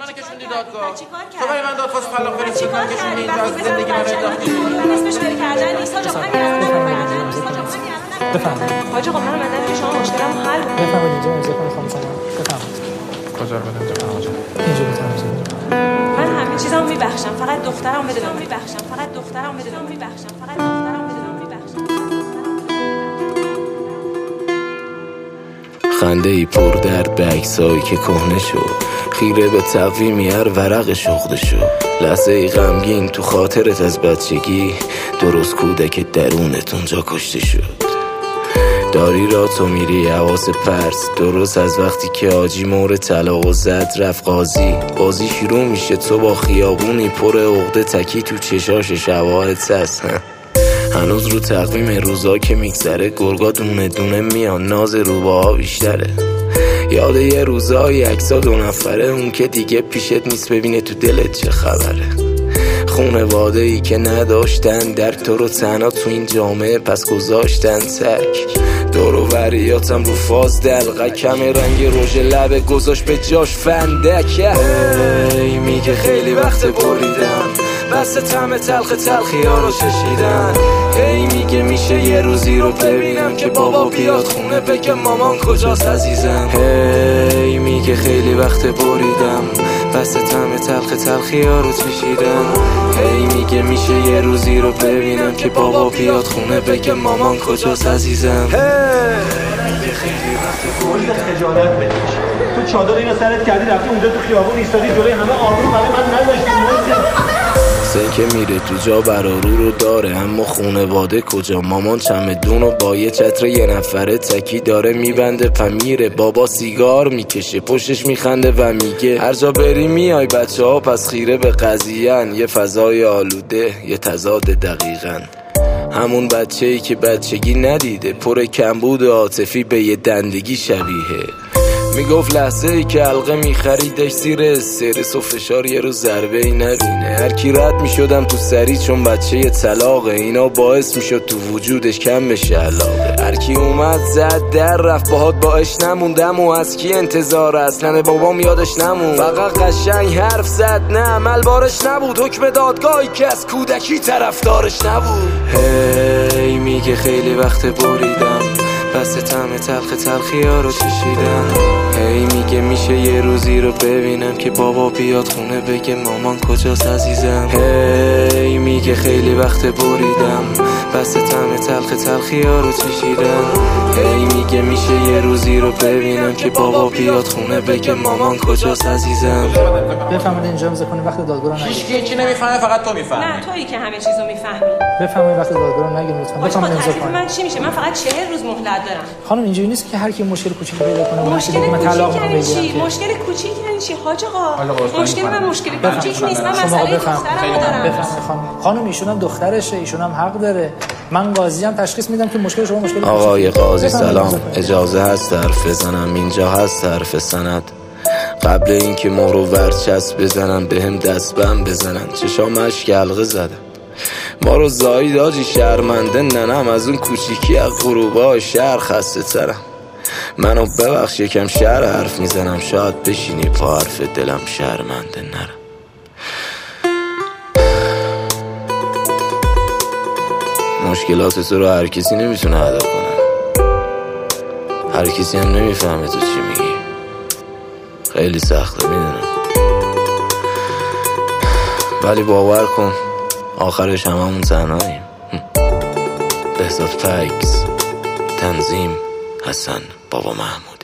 منو کشوندی دادگاه. تو برای من دادخواست طلاق فرستی من کشوندی اینجا از زندگی من انداختی. من اسمش کاری کردن نیست حاج آقا، همین الان نکردن نیست حاج آقا، همین الان بفرمایید. حاج آقا من اومدم که شما مشکلمو حل کنید. بفرمایید اینجا امضا کنید خانم سلام. بفرمایید. کجا رو بدم جناب حاج؟ اینجا بفرمایید. من همه چیزامو میبخشم، فقط دخترم بدونم میبخشم، فقط دخترم بدونم میبخشم، فقط دخترم بدونم میبخشم. خنده ای پر درد به عکسایی که کهنه شد، خیره به تقویمی هر ورق شغل شد، لحظه ای غمگین تو خاطرت از بچگی، درست کودک درونت اونجا کشته شد. داری را تو میری حواس پرس، درست از وقتی که آجی مور طلاق و زد رفت قاضی، بازی شروع میشه تو با خیابونی پر عقده تکی تو چشاش شواهد هست. هنوز رو تقویم روزا که میگذره گرگا دونه دونه میان، ناز روباها بیشتره. یاد یه روزای عکسا 2 نفره، اون که دیگه پیشت نیست ببینه تو دلت چه خبره. خونواده ای که نداشتن در تو رو تنها تو این جامعه پس گذاشتن تک. دور و بریاتم رو فاز دلقه کم رنگ رژ لبه گذاشت به جاش فندک. ای میگه خیلی وقت بریدم بس طعم تلخی ها رو چشیدن. هی میگه میشه یه روزی رو ببینم که بابا بیاد خونه بگه مامان کجاست عزیزم. هی میگه خیلی وقت بریدم بس طعم تلخی ها رو چشیدن. هی میگه میشه یه روزی رو ببینم که بابا بیاد خونه بگه مامان کجاست عزیزم. میگه خیلی وقت بریدم خجالت بکش. تو چادر اینو سرت کردی رفتی اونجا تو خیابون ایستادی جلوی همه آبرو برای من نذاشتی. سه که میره تو جا برارو رو داره، اما خونواده کجا؟ مامان چمدون و با یه چتر یه نفره تکی داره میبنده پمیره. بابا سیگار میکشه پشتش میخنده و میگه هر جا بری میای بچه ها پس خیره به قضیه‌ن. یه فضای آلوده یه تضاد دقیقاً همون بچه‌ای که بچگی ندیده، پر کمبود عاطفی به یه دندگی شبیه. میگفت لحظه ای که حلقه میخریدش زیر استرس و فشار یه روز ضربه ای نبینه. هر کی رد میشدم تو سری چون بچه یه طلاقه، اینا باعث میشد تو وجودش کم بشه علاقه. هر کی اومد زد در رفت باهات باش نموندم و از کی انتظار اصلا بابام یادش نمون. فقط قشنگ حرف زد نه عمل بارش نبود، حکم دادگاهی که از کودکی طرفدارش نبود. هی میگه خیلی وقت بریدم بس طعم تلخی ها رو چشیدم. هی میگه میشه یه روزی رو ببینم که بابا بیاد خونه بگه مامان کجاست عزیزم. هی میگه خیلی وقت بریدم بس طعم تلخی ها رو چشیدم. هی میگه میشه یه روزی رو ببینم که بابا بیاد خونه بگه مامان کجاست عزیزم. بفرمایید اینجا امضا کنید وقت دادگاه رو نگیرید. هیچ کی نمیفهمه فقط تو میفهمی. نه تویی که همه چیزو میفهمی. بفرمایید وقت دادگاه رو نگیرید لطفا. بفرمایید امضا کنید. من چی میشه؟ من فقط 40 روز مهلت دارم. خانم اینجوری نیست که هر کی مشکل کوچیکی پیدا کنه مشکل من طلاق یعنی چی؟ بگیرم. مشکل کوچیک یعنی چی حاج آقا؟ مشکل من مشکل کوچیک نیست. من شما مسئله دخترم دارم. بفرمایید خانم ایشون هم دخترشه، ایشون هم حق داره. من قاضیم تشخیص میدم که مشکل شما مشکل آقای قاضی سلام، اجازه هست حرف بزنم؟ اینجا هست حرف سند؟ قبل اینکه مهر و ورچسب بزنن بهم دستبند بزنن چشام اشک حلقه زدم. ما رو زایید آجی شرمنده ننم از اون کوچیکی از غروبا شهر خسته ترم. منو ببخش یکم شهر حرف میزنم، شاید بشینی پا حرف دلم شرمنده نرم. مشکلات تو رو هر کسی نمیتونه ادا کنه، هر کسی هم نمیفهمه تو چی میگی. خیلی سخته میدونم، ولی باور کن آخرش هممون تنهاییم. بهزاد پکس، تنظیم حسن بابا محمود.